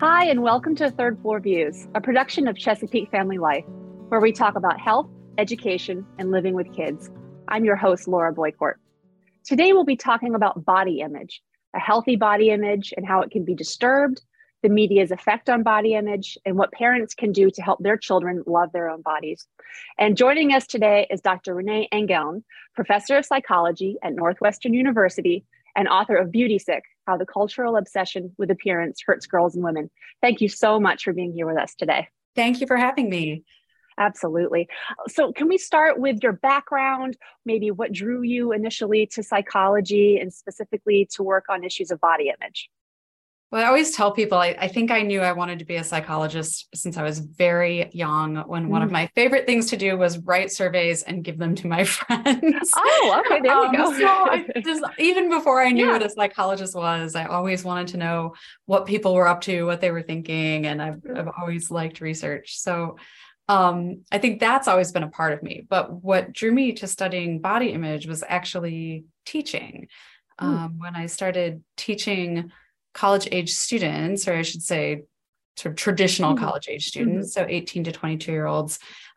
Hi, and welcome to Third Floor Views, a production of Chesapeake Family Life, where we talk about health, education, and living with kids. I'm your host, Laura Boycourt. Today, we'll be talking about body image, a healthy body image and how it can be disturbed, the media's effect on body image, and what parents can do to help their children love their own bodies. And joining us today is Dr. Renee Engelen, professor of psychology at Northwestern University and author of Beauty Sick: How the Cultural Obsession with Appearance Hurts Girls and Women. Thank you so much for being here with us today. Thank you for having me. Absolutely. So can we start with your background, maybe what drew you initially to psychology and specifically to work on issues of body image? Well, I always tell people, I think I knew I wanted to be a psychologist since I was very young, when one of my favorite things to do was write surveys and give them to my friends. Oh, okay, there we go. So even before I knew what a psychologist was, I always wanted to know what people were up to, what they were thinking, and I've always liked research. So I think that's always been a part of me. But what drew me to studying body image was actually teaching. When I started teaching college age students, or I should say traditional college age students, so 18 to 22-year-olds,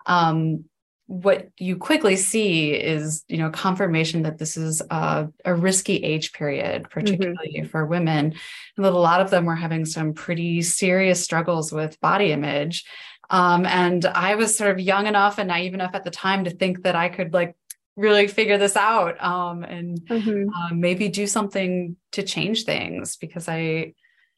what you quickly see is, confirmation that this is a risky age period, particularly for women, and that a lot of them were having some pretty serious struggles with body image. And I was sort of young enough and naive enough at the time to think that I could really figure this out and maybe do something to change things, because I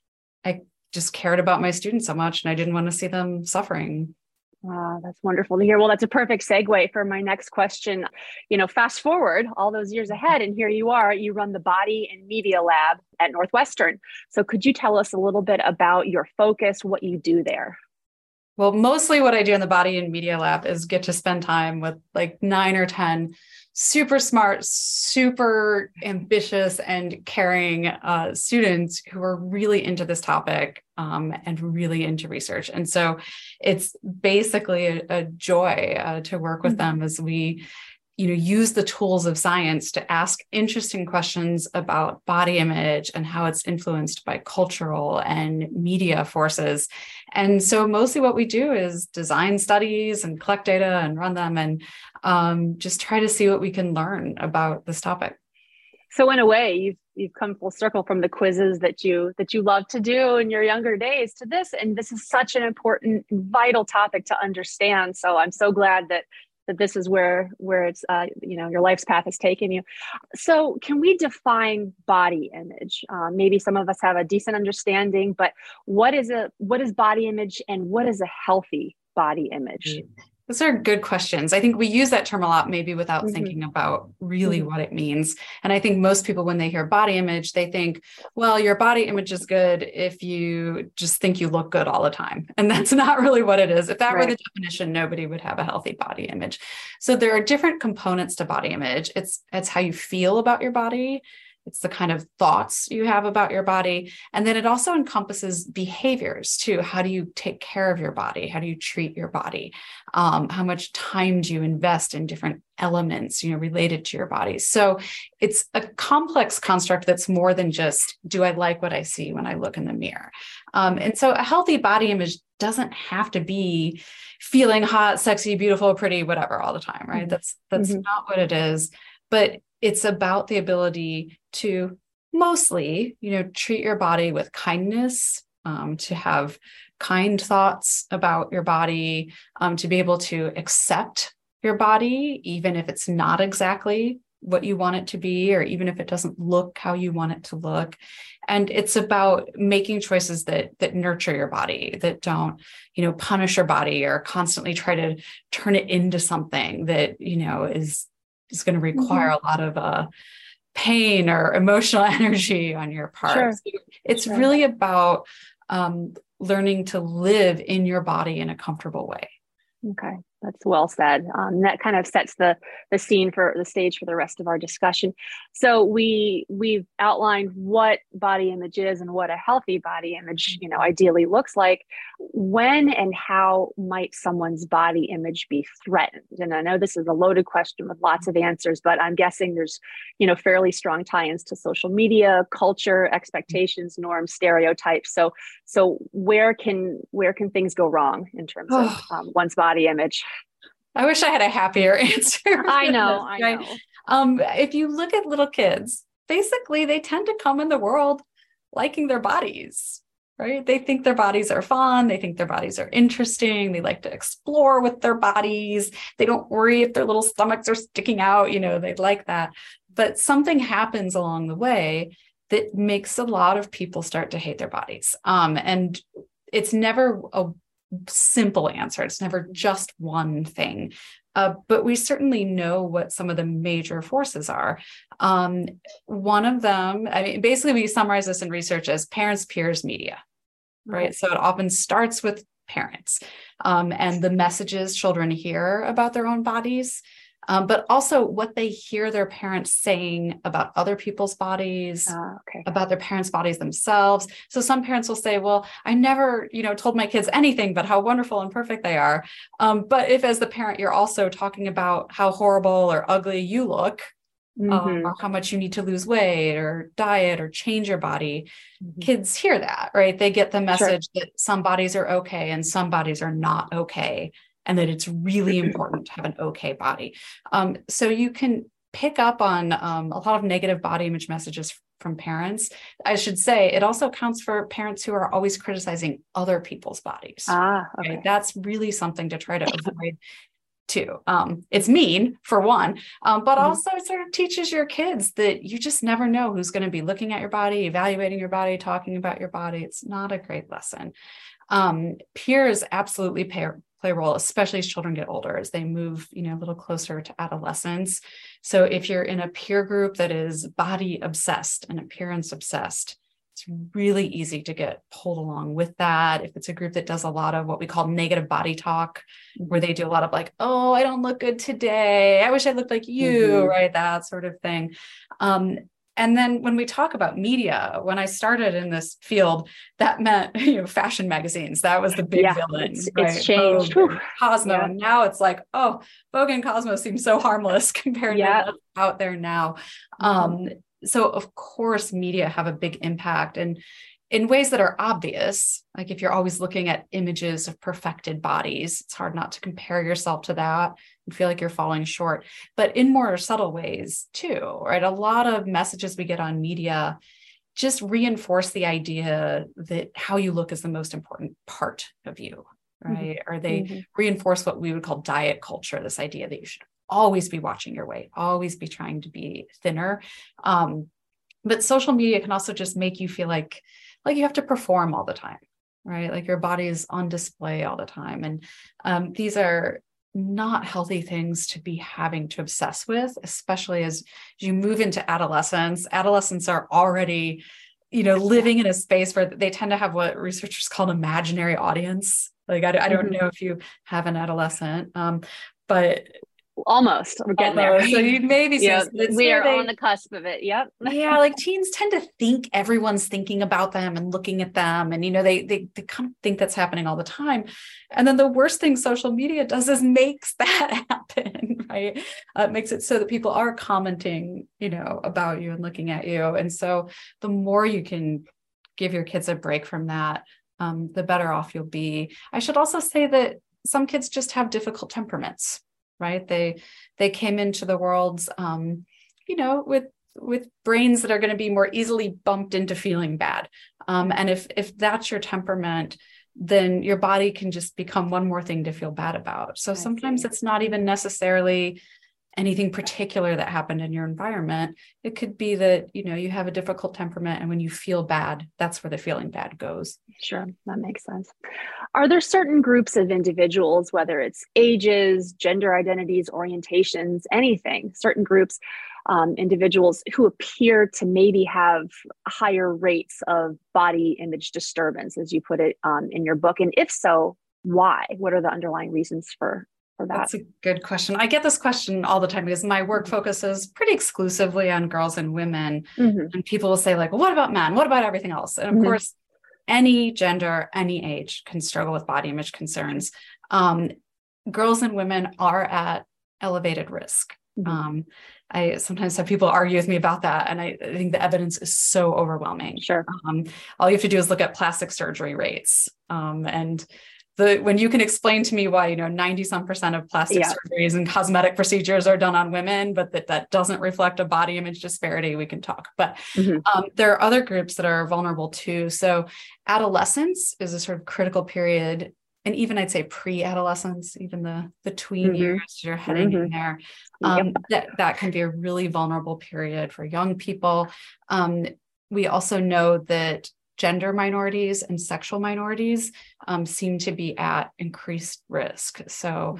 just cared about my students so much and I didn't want to see them suffering. Wow, that's wonderful to hear. Well, that's a perfect segue for my next question. Fast forward all those years ahead, and here you are, you run the Body and Media Lab at Northwestern. So could you tell us a little bit about your focus, what you do there? Well, mostly what I do in the Body and Media Lab is get to spend time with 9 or 10 super smart, super ambitious, and caring students who are really into this topic and really into research. And so it's basically a joy to work with them as we use the tools of science to ask interesting questions about body image and how it's influenced by cultural and media forces. And so mostly what we do is design studies and collect data and run them and just try to see what we can learn about this topic. So in a way, you've come full circle from the quizzes that you loved to do in your younger days to this. And this is such an important, vital topic to understand. So I'm so glad that this is where it's, your life's path has taken you. So can we define body image? Maybe some of us have a decent understanding, but what is body image and what is a healthy body image? Those are good questions. I think we use that term a lot, maybe without thinking about really what it means. And I think most people, when they hear body image, they think, well, your body image is good if you just think you look good all the time. And that's not really what it is. If that were the definition, nobody would have a healthy body image. So there are different components to body image. It's how you feel about your body. It's the kind of thoughts you have about your body. And then it also encompasses behaviors too. How do you take care of your body? How do you treat your body? How much time do you invest in different elements, related to your body? So it's a complex construct that's more than just, do I like what I see when I look in the mirror? And so a healthy body image doesn't have to be feeling hot, sexy, beautiful, pretty, whatever all the time, right? That's not what it is. But it's about the ability to mostly, treat your body with kindness, to have kind thoughts about your body, to be able to accept your body, even if it's not exactly what you want it to be, or even if it doesn't look how you want it to look. And it's about making choices that nurture your body, that don't, punish your body or constantly try to turn it into something that, is going to require a lot of pain or emotional energy on your part. Sure. So it's really about learning to live in your body in a comfortable way. Okay. That's well said. That kind of sets the scene for the stage for the rest of our discussion. So we've outlined what body image is and what a healthy body image, ideally looks like. When and how might someone's body image be threatened? And I know this is a loaded question with lots of answers, but I'm guessing there's, fairly strong tie-ins to social media, culture, expectations, norms, stereotypes. So where can things go wrong in terms of one's body image? I wish I had a happier answer. I know. If you look at little kids, basically they tend to come in the world liking their bodies, right? They think their bodies are fun. They think their bodies are interesting. They like to explore with their bodies. They don't worry if their little stomachs are sticking out, they like that. But something happens along the way that makes a lot of people start to hate their bodies. And it's never a simple answer. It's never just one thing. But we certainly know what some of the major forces are. One of them, basically we summarize this in research as parents, peers, media, right? Okay. So it often starts with parents and the messages children hear about their own bodies. But also what they hear their parents saying about other people's bodies, about their parents' bodies themselves. So some parents will say, well, I never, told my kids anything but how wonderful and perfect they are. But if as the parent, you're also talking about how horrible or ugly you look, or how much you need to lose weight or diet or change your body, kids hear that, right? They get the message that some bodies are okay and some bodies are not okay, and that it's really important to have an okay body. So you can pick up on a lot of negative body image messages from parents. I should say it also counts for parents who are always criticizing other people's bodies. Okay. Right? That's really something to try to avoid too. It's mean for one, but also it sort of teaches your kids that you just never know who's going to be looking at your body, evaluating your body, talking about your body. It's not a great lesson. Peers absolutely play a role, especially as children get older, as they move, a little closer to adolescence. So if you're in a peer group that is body obsessed and appearance obsessed, it's really easy to get pulled along with that. If it's a group that does a lot of what we call negative body talk, where they do a lot of like, oh, I don't look good today, I wish I looked like you, right? That sort of thing. And then when we talk about media, when I started in this field, that meant, fashion magazines. That was the big villain. It's changed. Vogue, Cosmo. Yeah. And now it's like, oh, Vogue and Cosmo seem so harmless compared to what's out there now. So of course, media have a big impact, and in ways that are obvious. Like if you're always looking at images of perfected bodies, it's hard not to compare yourself to that and feel like you're falling short, but in more subtle ways too, right? A lot of messages we get on media just reinforce the idea that how you look is the most important part of you, right? Or they reinforce what we would call diet culture, this idea that you should always be watching your weight, always be trying to be thinner. But social media can also just make you feel like you have to perform all the time, right? Like your body is on display all the time. And these are not healthy things to be having to obsess with, especially as you move into adolescence. Adolescents are already, living in a space where they tend to have what researchers call an imaginary audience. Like, I don't know if you have an adolescent, but almost we're getting there. So you maybe we are on the cusp of it. Yep. Yeah, like teens tend to think everyone's thinking about them and looking at them, and they kind of think that's happening all the time. And then the worst thing social media does is makes that happen, right? It makes it so that people are commenting, about you and looking at you. And so the more you can give your kids a break from that, the better off you'll be. I should also say that some kids just have difficult temperaments. Right. They came into the world, with brains that are going to be more easily bumped into feeling bad. And if that's your temperament, then your body can just become one more thing to feel bad about. So sometimes it's not even necessarily anything particular that happened in your environment. It could be that, you have a difficult temperament, and when you feel bad, that's where the feeling bad goes. Sure. That makes sense. Are there certain groups of individuals, whether it's ages, gender identities, orientations, anything, certain groups, individuals who appear to maybe have higher rates of body image disturbance, as you put it in your book? And if so, why? What are the underlying reasons for for that? That's a good question. I get this question all the time because my work focuses pretty exclusively on girls and women. Mm-hmm. And people will say, like, well, what about men? What about everything else? And of course, any gender, any age can struggle with body image concerns. Girls and women are at elevated risk. I sometimes have people argue with me about that. And I think the evidence is so overwhelming. Sure. All you have to do is look at plastic surgery rates. And when you can explain to me why, 90% of plastic surgeries and cosmetic procedures are done on women, but that doesn't reflect a body image disparity, we can talk. But there are other groups that are vulnerable too. So adolescence is a sort of critical period. And even I'd say pre-adolescence, even the tween years you're heading in there, that can be a really vulnerable period for young people. We also know that gender minorities and sexual minorities seem to be at increased risk. So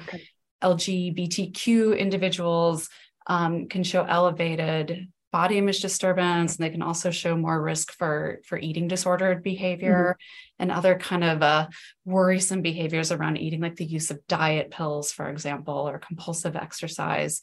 LGBTQ individuals can show elevated body image disturbance, and they can also show more risk for eating disordered behavior and other kind of worrisome behaviors around eating, like the use of diet pills, for example, or compulsive exercise.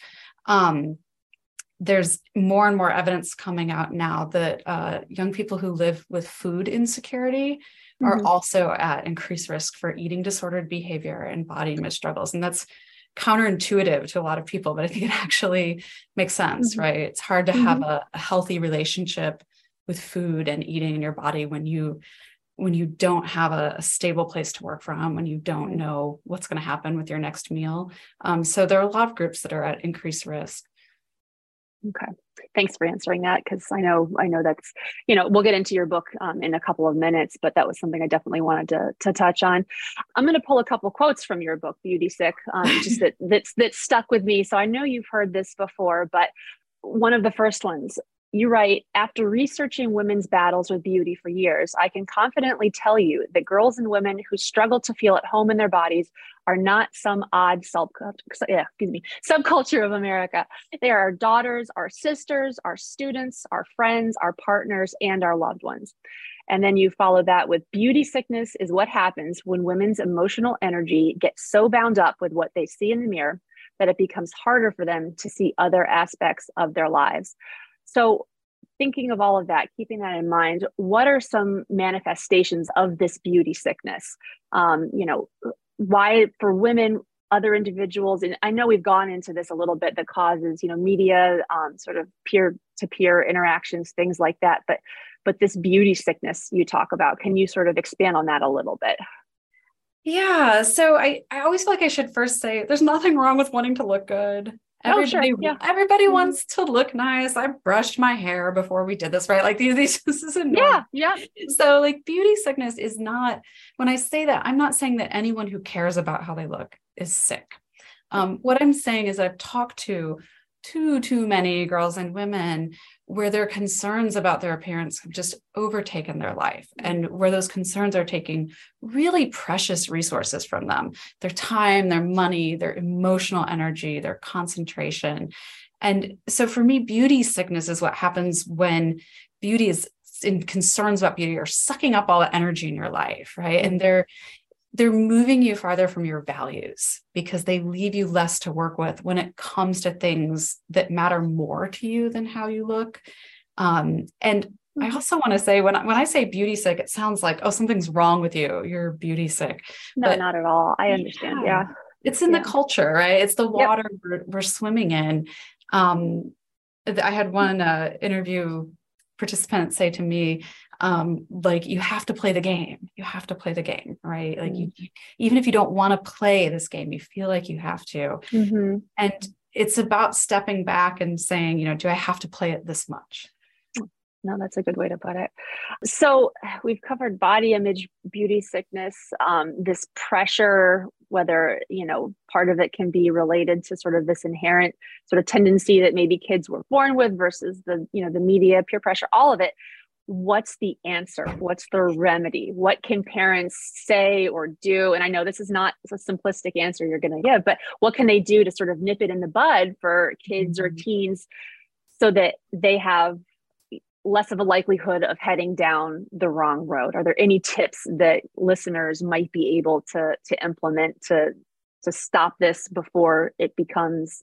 There's more and more evidence coming out now that young people who live with food insecurity are also at increased risk for eating disordered behavior and body image struggles. And that's counterintuitive to a lot of people, but I think it actually makes sense, right? It's hard to have a healthy relationship with food and eating in your body when you don't have a stable place to work from, when you don't know what's going to happen with your next meal. So there are a lot of groups that are at increased risk. Okay. Thanks for answering that, because I know that's, we'll get into your book in a couple of minutes, but that was something I definitely wanted to touch on. I'm going to pull a couple quotes from your book, Beauty Sick, just that stuck with me. So I know you've heard this before, but one of the first ones, you write, after researching women's battles with beauty for years, I can confidently tell you that girls and women who struggle to feel at home in their bodies are not some odd subculture of America. They are our daughters, our sisters, our students, our friends, our partners, and our loved ones. And then you follow that with, beauty sickness is what happens when women's emotional energy gets so bound up with what they see in the mirror that it becomes harder for them to see other aspects of their lives. So thinking of all of that, keeping that in mind, what are some manifestations of this beauty sickness? Why for women, other individuals, and I know we've gone into this a little bit, the causes, media, sort of peer-to-peer interactions, things like that. But this beauty sickness you talk about, can you sort of expand on that a little bit? Yeah. So I always feel like I should first say there's nothing wrong with wanting to look good. Everybody wants to look nice. I brushed my hair before we did this, right? Like this is annoying. Yeah. So like beauty sickness is not, when I say that, I'm not saying that anyone who cares about how they look is sick. What I'm saying is I've talked to too many girls and women where their concerns about their appearance have just overtaken their life, and where those concerns are taking really precious resources from them, their time, their money, their emotional energy, their concentration. And so for me, beauty sickness is what happens when beauty is in concerns about beauty are sucking up all the energy in your life, right? And they're moving you farther from your values because they leave you less to work with when it comes to things that matter more to you than how you look. And I also want to say, when I say beauty sick, it sounds like, oh, something's wrong with you. You're beauty sick. No, but not at all. I understand. Yeah. It's in the culture, right? It's the water we're swimming in. I had one interview participant say to me, like, you have to play the game. You have to play the game, right? Like even if you don't want to play this game, you feel like you have to. And it's about stepping back and saying, do I have to play it this much? No, that's a good way to put it. So we've covered body image, beauty sickness, this pressure, whether, part of it can be related to sort of this inherent sort of tendency that maybe kids were born with versus the media, peer pressure, all of it. What's the answer? What's the remedy? What can parents say or do? And I know this is not a simplistic answer you're going to give, but what can they do to sort of nip it in the bud for kids or teens so that they have less of a likelihood of heading down the wrong road? Are there any tips that listeners might be able to implement to to stop this before it becomes,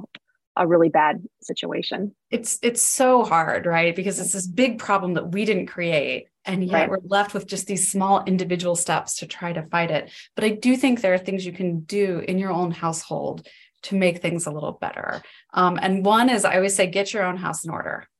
a really bad situation. It's so hard, right? Because it's this big problem that we didn't create. And yet we're left with just these small individual steps to try to fight it. But I do think there are things you can do in your own household to make things a little better. And one is, I always say, get your own house in order.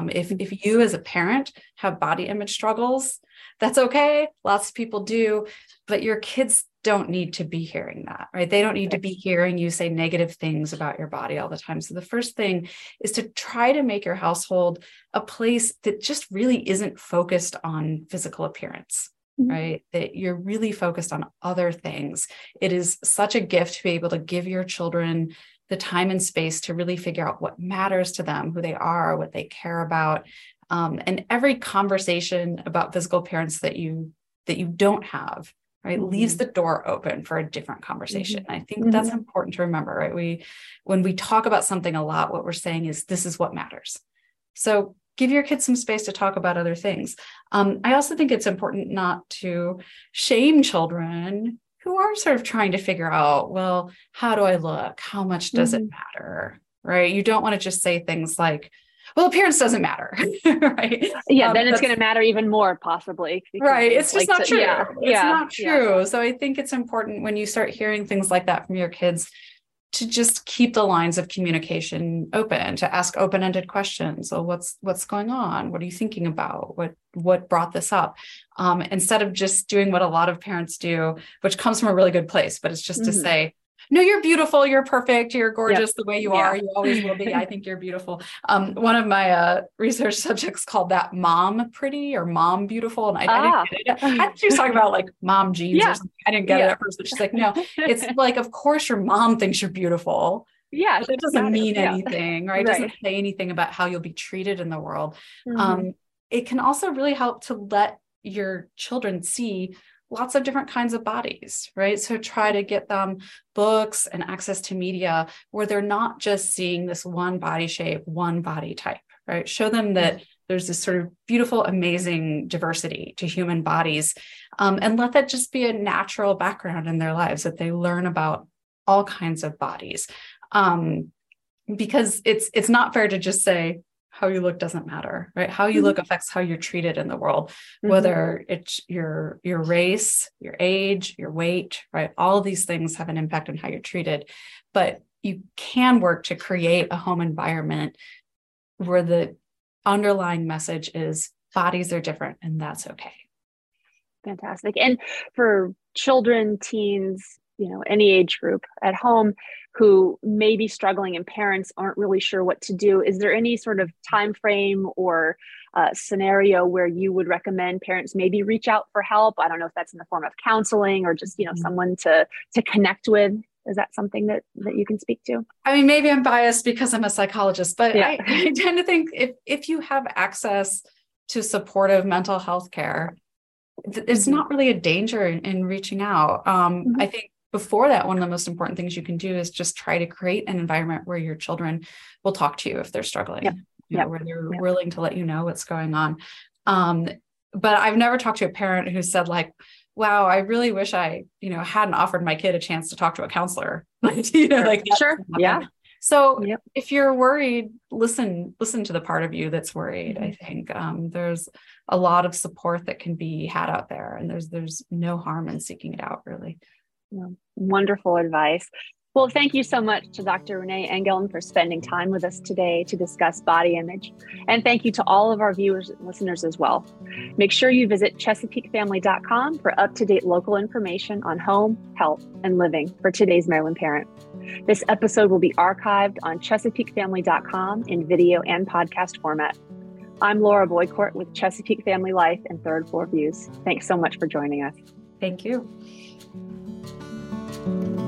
If you as a parent have body image struggles, that's okay. Lots of people do, but your kids don't need to be hearing that, right? They don't need to be hearing you say negative things about your body all the time. So the first thing is to try to make your household a place that just really isn't focused on physical appearance, right? That you're really focused on other things. It is such a gift to be able to give your children the time and space to really figure out what matters to them, who they are, what they care about. And every conversation about physical appearance that you don't have, right, leaves the door open for a different conversation. I think that's important to remember, right? When we talk about something a lot, what we're saying is, this is what matters. So give your kids some space to talk about other things. I also think it's important not to shame children who are sort of trying to figure out, well, how do I look? How much does it matter, right? You don't want to just say things like, well, appearance doesn't matter, right? Yeah, then it's going to matter even more, possibly. Right. It's just not true. Yeah, it's not true. So I think it's important when you start hearing things like that from your kids to just keep the lines of communication open, to ask open-ended questions. So what's going on? What are you thinking about? What brought this up? Instead of just doing what a lot of parents do, which comes from a really good place, but it's just to say, no, you're beautiful. You're perfect. You're gorgeous the way you are. You always will be. I think you're beautiful. One of my research subjects called that mom pretty or mom beautiful. And I didn't get it. I think she was talking about like mom jeans or something. I didn't get it at first, but she's like, no, it's like, of course your mom thinks you're beautiful. Yeah. But it doesn't mean anything, right? It doesn't say anything about how you'll be treated in the world. It can also really help to let your children see lots of different kinds of bodies, right? So try to get them books and access to media where they're not just seeing this one body shape, one body type, right? Show them that there's this sort of beautiful, amazing diversity to human bodies, and let that just be a natural background in their lives, that they learn about all kinds of bodies. Because it's not fair to just say, how you look doesn't matter, right? How you look affects how you're treated in the world, whether it's your race, your age, your weight, right? All of these things have an impact on how you're treated, but you can work to create a home environment where the underlying message is bodies are different and that's okay. Fantastic. And for children, teens, any age group at home who may be struggling and parents aren't really sure what to do, is there any sort of time frame or scenario where you would recommend parents maybe reach out for help? I don't know if that's in the form of counseling or just, someone to connect with. Is that something that you can speak to? I mean, maybe I'm biased because I'm a psychologist, but I tend to think if you have access to supportive mental health care, it's not really a danger in reaching out. I think before that, one of the most important things you can do is just try to create an environment where your children will talk to you if they're struggling, where they're willing to let you know what's going on. But I've never talked to a parent who said like, wow, I really wish I, hadn't offered my kid a chance to talk to a counselor. Sure. Yeah. So if you're worried, listen to the part of you that's worried. I think there's a lot of support that can be had out there, and there's no harm in seeking it out, really. Wonderful advice. Well, thank you so much to Dr. Renee Engeln for spending time with us today to discuss body image. And thank you to all of our viewers and listeners as well. Make sure you visit ChesapeakeFamily.com for up-to-date local information on home, health, and living for today's Maryland parent. This episode will be archived on ChesapeakeFamily.com in video and podcast format. I'm Laura Boycourt with Chesapeake Family Life and Third Floor Views. Thanks so much for joining us. Thank you.